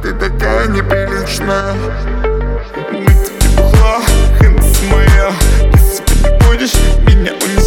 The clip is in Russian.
ты такая неприличная. Мы тебе бухла, Хеннесси моя. Если ты не будешь меня унижать,